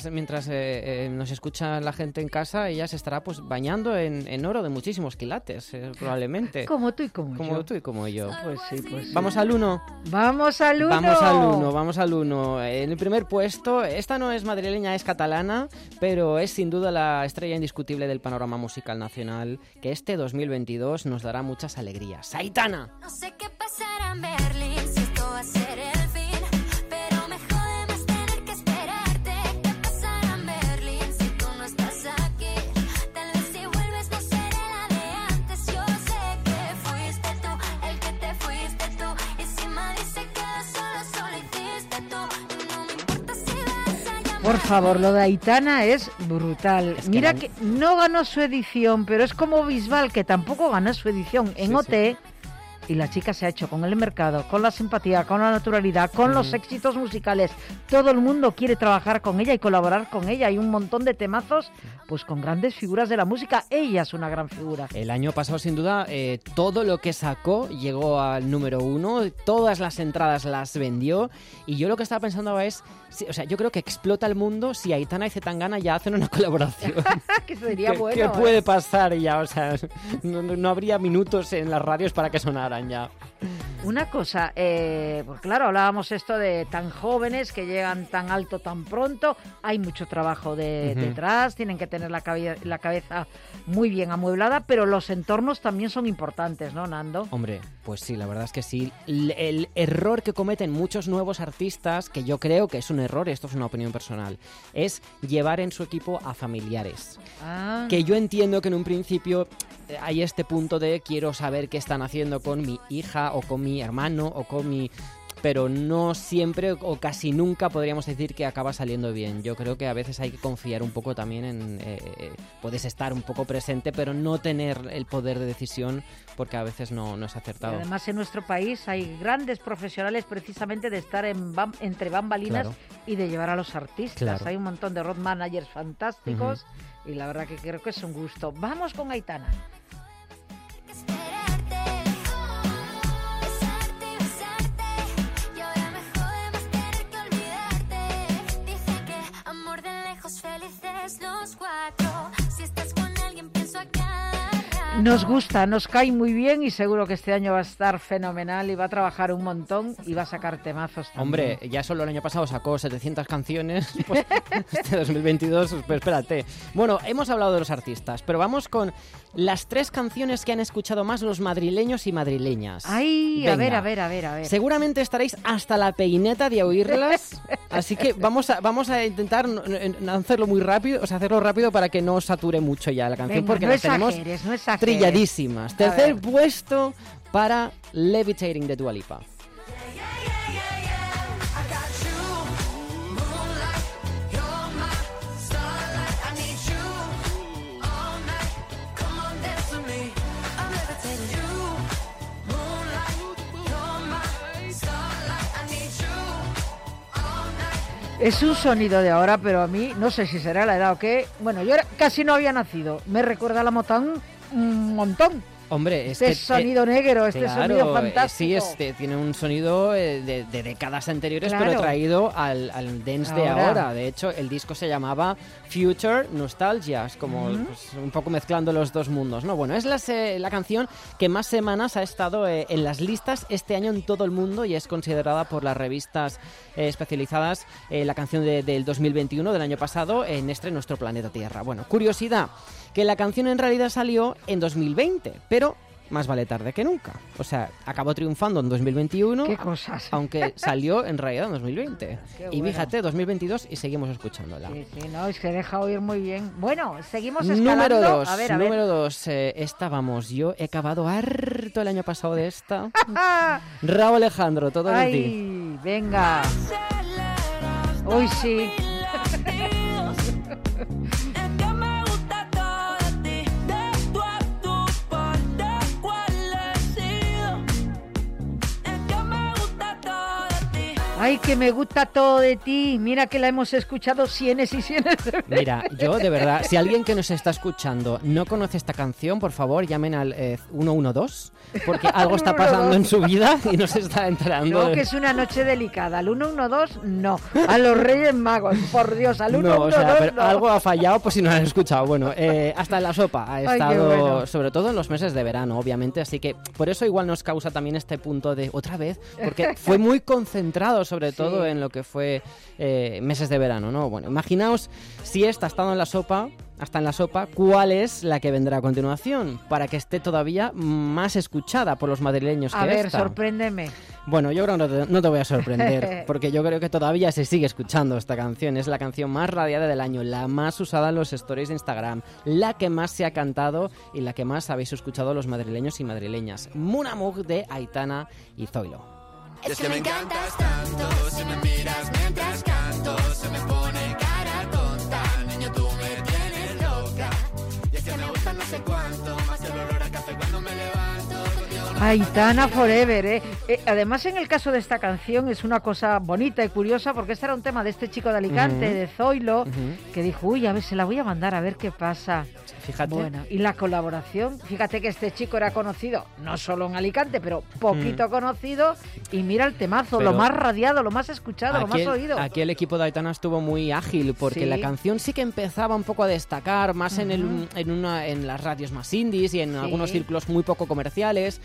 nos escucha la gente en casa, ella se estará pues bañando en oro de muchísimos quilates, probablemente. Como tú y como yo. Como tú y como yo. Pues sí, pues sí. ¿Vamos al 1? ¡Vamos al 1! Vamos al 1. En el primer puesto, esta no es madrileña, es catalana, pero es sin duda la estrella indiscutible del panorama musical nacional, que este 2022 nos dará muchas alegrías. ¡Aitana! No sé qué pasará en Berlín, si esto va a ser el fin, pero me jode más tener que esperarte. ¿Qué pasará en Berlín si tú no estás aquí? Tal vez si vuelves no seré la de antes. Yo sé que fuiste tú, el que te fuiste tú. Y si Madrid se queda solo hiciste tú. No me importa si vas a llamar. Por favor, lo de Aitana es brutal. Es que mira que no ganó su edición, pero es como Bisbal, que tampoco ganó su edición en OT. Sí. Y la chica se ha hecho con el mercado, con la simpatía, con la naturalidad, con los éxitos musicales. Todo el mundo quiere trabajar con ella y colaborar con ella. Hay un montón de temazos, pues con grandes figuras de la música. Ella es una gran figura. El año pasado, sin duda, todo lo que sacó llegó al número 1. Todas las entradas las vendió. Y yo lo que estaba pensando es, o sea, yo creo que explota el mundo si Aitana y Zetangana ya hacen una colaboración. Que sería bueno. ¿Qué puede pasar ya? O sea, no habría minutos en las radios para que sonaran ya. Una cosa, pues claro, hablábamos esto de tan jóvenes que llegan tan alto tan pronto. Hay mucho trabajo detrás, tienen que tener la cabeza muy bien amueblada, pero los entornos también son importantes, ¿no, Nando? Hombre, pues sí, la verdad es que sí. El error que cometen muchos nuevos artistas, que yo creo que es un error, esto es una opinión personal, es llevar en su equipo a familiares. Que yo entiendo que en un principio hay este punto de quiero saber qué están haciendo con mi hija o con mi hermano o con mi pero no siempre o casi nunca podríamos decir que acaba saliendo bien. Yo creo que a veces hay que confiar un poco también en... puedes estar un poco presente, pero no tener el poder de decisión, porque a veces no es acertado. Y además en nuestro país hay grandes profesionales precisamente de estar entre bambalinas, claro, y de llevar a los artistas. Claro. Hay un montón de road managers fantásticos, y la verdad que creo que es un gusto. Vamos con Aitana. Nos gusta, nos cae muy bien y seguro que este año va a estar fenomenal y va a trabajar un montón y va a sacar temazos también. Hombre, ya solo el año pasado sacó 700 canciones, pues este 2022, pues espérate. Bueno, hemos hablado de los artistas, pero vamos con las 3 canciones que han escuchado más los madrileños y madrileñas. ¡Ay! Venga. A ver. Seguramente estaréis hasta la peineta de oírlas, así que vamos a intentar hacerlo muy rápido, o sea, hacerlo rápido para que no os sature mucho ya la canción. Venga, porque no las tenemos trilladísimas. Tercer puesto para Levitating de Dua Lipa. Es un sonido de ahora, pero a mí, no sé si será la edad o qué. Bueno, yo casi no había nacido. Me recuerda a la Motown un montón. Hombre, sonido negro, sonido fantástico. Sí, tiene un sonido de décadas anteriores, claro, pero traído al dance de ahora. De hecho, el disco se llamaba Future Nostalgia, como pues, un poco mezclando los dos mundos, ¿no? Bueno, es la canción que más semanas ha estado en las listas este año en todo el mundo y es considerada por las revistas especializadas la canción del 2021, del año pasado, en nuestro planeta Tierra. Bueno, curiosidad, que la canción en realidad salió en 2020, pero más vale tarde que nunca. O sea, acabó triunfando en 2021. ¿Qué cosas? Aunque salió en realidad en 2020. Y bueno, fíjate, 2022 y seguimos escuchándola. Sí, no, es que deja oír muy bien. Bueno, seguimos escalando. Número 2. Esta, vamos, yo he acabado harto el año pasado de esta. Raúl Alejandro, todo de ti. Ay, venga. Uy, sí. Ay, que me gusta todo de ti. Mira que la hemos escuchado cienes y cienes de veces. Mira, yo de verdad, si alguien que nos está escuchando no conoce esta canción, por favor llamen al 112, porque algo está pasando en su vida y no se está enterando. No, que es una noche delicada. Al 112, no. A los Reyes Magos, por Dios, al 112 no. O sea, pero no. Algo ha fallado, pues si no lo han escuchado. Bueno, hasta en la sopa ha estado, bueno, sobre todo en los meses de verano, obviamente, así que por eso igual nos causa también este punto de otra vez, porque fue muy concentrado sobre todo en lo que fue meses de verano, ¿no? Bueno, imaginaos si esta ha estado en la sopa, hasta en la sopa, ¿cuál es la que vendrá a continuación? Para que esté todavía más escuchada por los madrileños que esta. A ver, sorpréndeme. Bueno, yo creo que no te voy a sorprender, porque yo creo que todavía se sigue escuchando esta canción. Es la canción más radiada del año, la más usada en los stories de Instagram, la que más se ha cantado y la que más habéis escuchado los madrileños y madrileñas. Mon Amour de Aitana y Zoilo. Es que me encantas tanto, si me miras mientras canto, se me pone cara tonta, niño tú me tienes loca, y es que me gusta no sé cuánto, más el olor a café cuando me levanto. Aitana Forever, ¿eh? Además, en el caso de esta canción es una cosa bonita y curiosa, porque este era un tema de este chico de Alicante, de Zoilo, que dijo, uy, a ver, se la voy a mandar a ver qué pasa. Fíjate. Bueno, y la colaboración, fíjate que este chico era conocido, no solo en Alicante, pero poquito conocido, y mira el temazo, pero lo más radiado, lo más escuchado, lo más oído. Aquí el equipo de Aitana estuvo muy ágil, porque la canción sí que empezaba un poco a destacar, más en las radios más indies y en algunos círculos muy poco comerciales,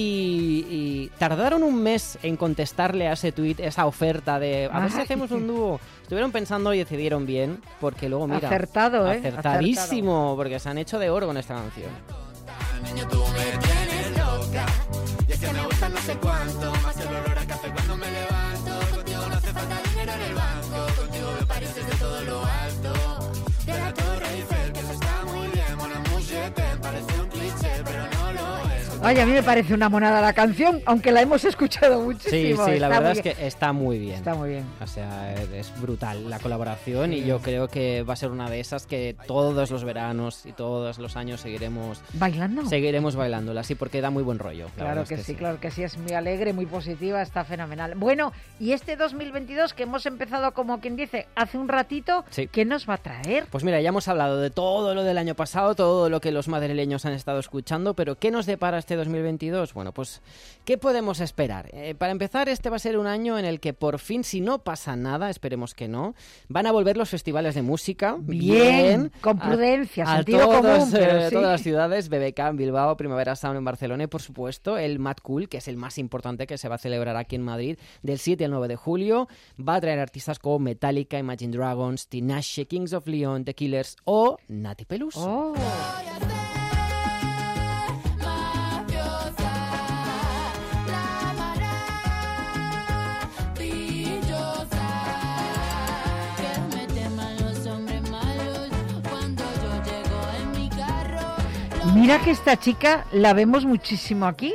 y tardaron un mes en contestarle a ese tuit, esa oferta de a ver si hacemos un dúo. Estuvieron pensando y decidieron bien, porque luego mira, acertadísimo, porque se han hecho de oro con esta canción. Niño, tú me tienes loca, y es que me gusta no sé cuánto, más el olor a café cuando me levanto, contigo no hace falta dinero en el banco, contigo veo París desde todo lo alto, de la Torre Eiffel, que eso está muy bien, mon amour, je t'aime, parece un cliché, pero no lo es. Ay, a mí me parece una monada la canción, aunque la hemos escuchado muchísimo. Sí, la verdad es que está muy bien. Está muy bien. O sea, es brutal la colaboración y yo creo que va a ser una de esas que todos los veranos y todos los años seguiremos bailándola, sí, porque da muy buen rollo. Claro que sí, es muy alegre, muy positiva, está fenomenal. Bueno, y este 2022 que hemos empezado, como quien dice, hace un ratito, ¿qué nos va a traer? Pues mira, ya hemos hablado de todo lo del año pasado, todo lo que los madrileños han estado escuchando, pero ¿qué nos depara este 2022? Bueno, pues, ¿qué podemos esperar? Para empezar, este va a ser un año en el que por fin, si no pasa nada, esperemos que no, van a volver los festivales de música. Bien, con prudencia, sentido común. Todas las ciudades, BBK en Bilbao, Primavera Sound en Barcelona y, por supuesto, el Mad Cool, que es el más importante, que se va a celebrar aquí en Madrid del 7 al 9 de julio. Va a traer artistas como Metallica, Imagine Dragons, Tinashe, Kings of Leon, The Killers o Nati Peluso. Mira que esta chica la vemos muchísimo aquí.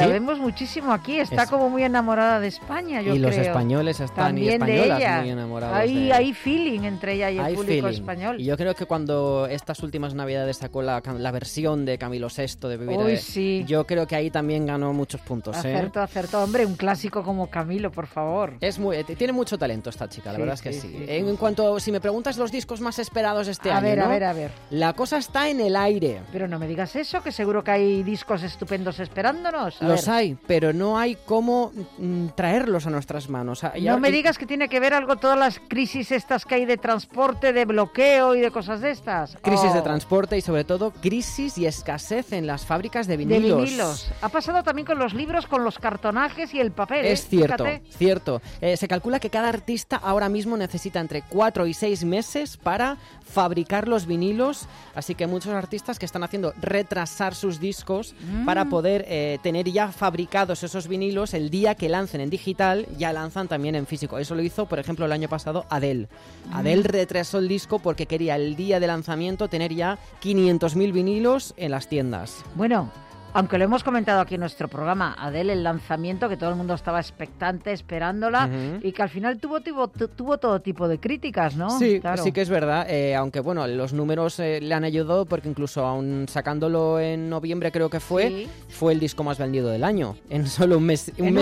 Está como muy enamorada de España, yo creo. Y los españoles están también y españolas de ella. Muy enamorados Hay feeling entre ella y el público español. Y yo creo que cuando estas últimas navidades sacó la versión de Camilo VI de Vivir, yo creo que ahí también ganó muchos puntos. Acertó, hombre, un clásico como Camilo, por favor. Tiene mucho talento esta chica, la verdad es que sí. En cuanto, si me preguntas los discos más esperados este año, a ver. La cosa está en el aire. Pero no me digas eso, que seguro que hay discos estupendos esperándonos. Los hay, pero no hay cómo traerlos a nuestras manos. No me digas que tiene que ver algo todas las crisis estas que hay de transporte, de bloqueo y de cosas de estas. Crisis de transporte y sobre todo crisis y escasez en las fábricas de vinilos. Ha pasado también con los libros, con los cartonajes y el papel. Es cierto. Se calcula que cada artista ahora mismo necesita entre 4 y 6 meses para fabricar los vinilos, así que muchos artistas que están haciendo retrasar sus discos para poder tener ya fabricados esos vinilos el día que lancen en digital, ya lanzan también en físico. Eso lo hizo, por ejemplo, el año pasado Adele. Adele retrasó el disco porque quería el día de lanzamiento tener ya 500.000 vinilos en las tiendas. Bueno, aunque lo hemos comentado aquí en nuestro programa, Adele, el lanzamiento, que todo el mundo estaba expectante, esperándola, y que al final tuvo todo tipo de críticas, ¿no? Sí, claro. Sí que es verdad, aunque bueno, los números le han ayudado porque incluso aún sacándolo en noviembre creo que fue el disco más vendido del año. En solo un mes y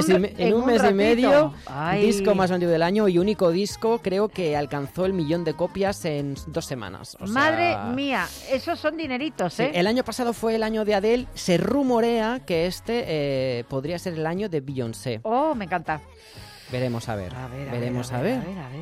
medio, disco más vendido del año y único disco creo que alcanzó el 1.000.000 de copias en 2 semanas. Madre mía, esos son dineritos, ¿eh? Sí, el año pasado fue el año de Adele, se rumorea que este podría ser el año de Beyoncé. Oh, me encanta. Veremos a ver. Veremos a ver.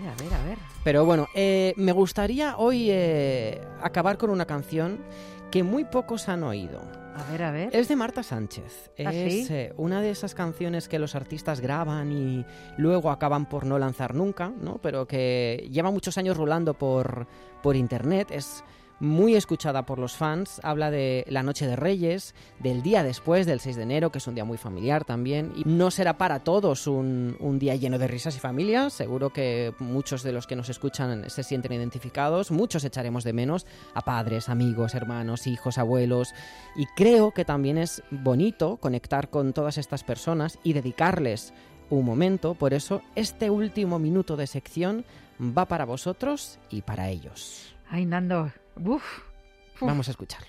Pero bueno, me gustaría hoy acabar con una canción que muy pocos han oído. A ver. Es de Marta Sánchez. Es una de esas canciones que los artistas graban y luego acaban por no lanzar nunca, ¿no? Pero que lleva muchos años rulando por internet. Es muy escuchada por los fans, habla de la Noche de Reyes, del día después, del 6 de enero, que es un día muy familiar también, y no será para todos un día lleno de risas y familias, seguro que muchos de los que nos escuchan se sienten identificados, muchos echaremos de menos a padres, amigos, hermanos, hijos, abuelos, y creo que también es bonito conectar con todas estas personas y dedicarles un momento, por eso este último minuto de sección va para vosotros y para ellos. Ay, Nando. Uf. Vamos a escucharlo.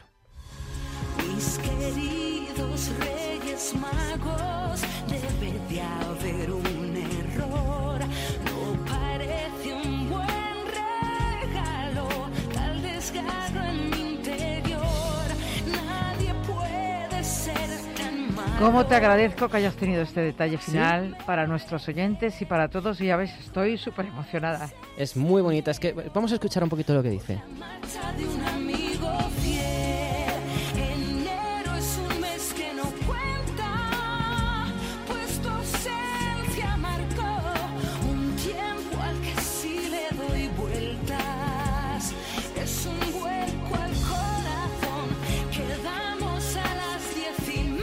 Mis queridos Reyes Magos, debe de haber un error. No parece un buen regalo, tal desgarro en mi interior. Nadie puede ser tan malo. ¿Cómo te agradezco que hayas tenido este detalle final para nuestros oyentes y para todos? Y ya ves, estoy súper emocionada. Es muy bonita. Es que vamos a escuchar un poquito lo que dice. De un amigo fiel, enero es un mes que no cuenta, pues tu ausencia marcó un tiempo al que sí le doy vueltas. Es un hueco al corazón que damos a las 10:30.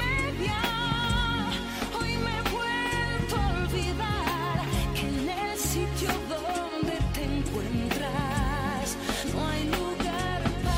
Hoy me he vuelto a olvidar que en el sitio donde te encuentras no hay lugar para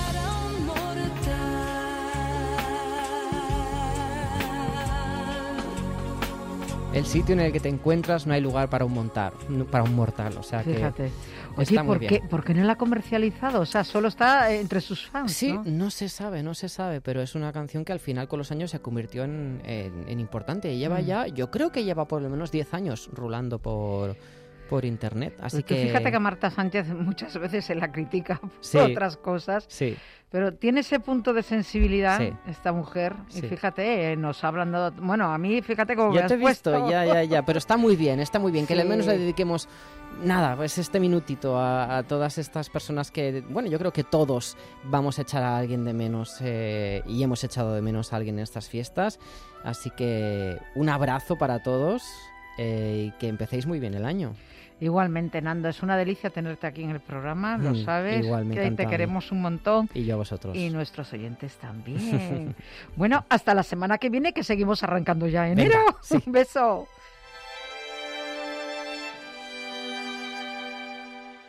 el sitio en el que te encuentras no hay lugar para un mortal, o sea que Fíjate. Oye, está muy bien. ¿por qué no la ha comercializado? O sea, solo está entre sus fans, Sí, ¿no? no se sabe, pero es una canción que al final con los años se convirtió en importante. Y lleva ya, yo creo que lleva por lo menos 10 años rulando por internet, así Pues tú que... fíjate que a Marta Sánchez muchas veces se la critica por Sí. otras cosas, Sí. pero tiene ese punto de sensibilidad Sí. esta mujer, Sí. y fíjate, nos ha hablado, bueno, a mí fíjate cómo me Ya has te he visto, puesto. ya, pero está muy bien, que al Sí. menos le dediquemos nada, pues este minutito a todas estas personas que, bueno, yo creo que todos vamos a echar a alguien de menos y hemos echado de menos a alguien en estas fiestas, así que un abrazo para todos y que empecéis muy bien el año. Igualmente, Nando, es una delicia tenerte aquí en el programa, lo sabes, igual, me que te encanta. queremos un montón. Y yo a vosotros. Y nuestros oyentes también. Bueno, hasta la semana que viene, que seguimos arrancando ya enero. Venga, sí. Un beso.